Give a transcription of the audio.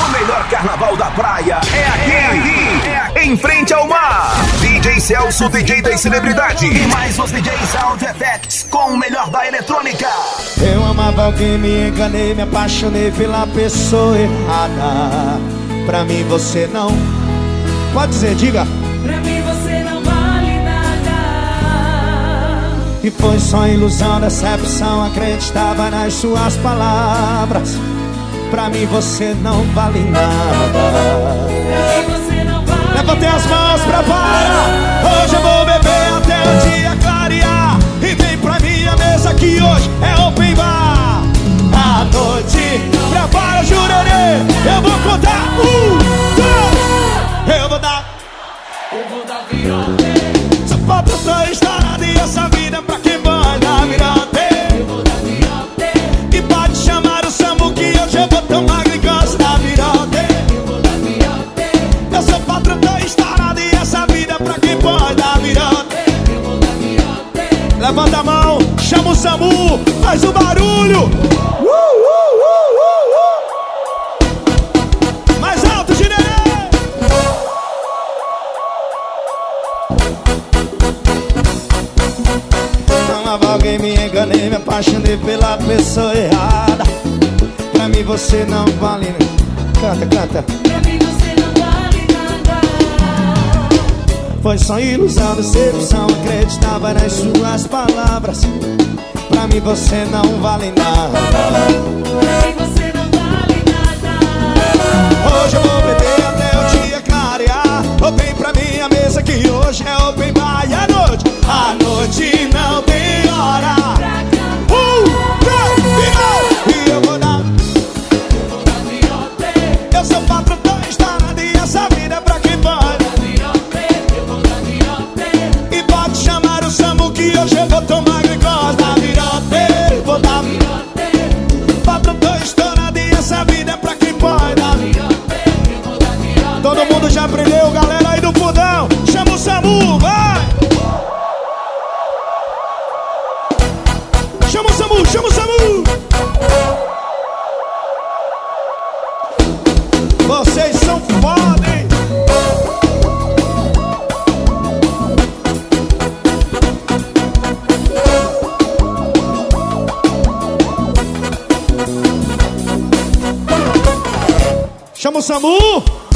melhor carnaval da praia é aqui, em frente ao mar. DJ Celso, DJ das celebridades. E mais os DJs Sound Effects com o melhor da eletrônica. Eu amava alguém, me enganei, me apaixonei pela pessoa errada. Pra mim você não. Pode dizer, diga. Pra mim você não vale nada. E foi só ilusão, decepção, acreditava nas suas palavras. Pra mim você não vale nada. Pra mim você não vale. Levantei as mãos, prepara. Hoje eu vou beber até o dia clarear. E vem pra minha mesa que hoje é open bar. À noite, prepara, jurerê. Eu vou contar 1, 2. Eu vou dar virote. Só falta só estourada e essa vida pra quem vai dar virote. Eu vou dar virote. E pode chamar o Samu que hoje eu vou tomar glicose da virote. Eu vou dar virote. Eu sou patrão da estourada e essa vida pra quem pode dar virote. Eu vou dar virote. Levanta a mão, chama o Samu, faz o barulho. Mais alto, Ginerê. Amava alguém, me enganei, me apaixonei pela pessoa errada. Pra mim você não vale. Canta, canta. Pra mim você não vale nada. Foi só ilusão, decepção, acreditava nas suas palavras. Pra mim você não vale nada. Pra mim você não vale nada. Hoje eu vou beber até o dia clarear. Ou vem pra minha mesa que hoje é open bar. E à noite não tem hora. 1, 2, e eu vou dar virote. Eu sou patrão da estrada e essa vida é pra quem pode. Eu vou dar virote. E pode chamar o Samu que hoje eu vou tomar glicose da virote. Eu vou dar Virote. patrão da estrada e essa vida é pra quem pode. Virote. Eu vou dar virote. Todo mundo já aprendeu, galera aí do fundão. Chama o Samu, vai! Chama o Samu, chama o Samu! Vocês são foda, hein? Chama o Samu!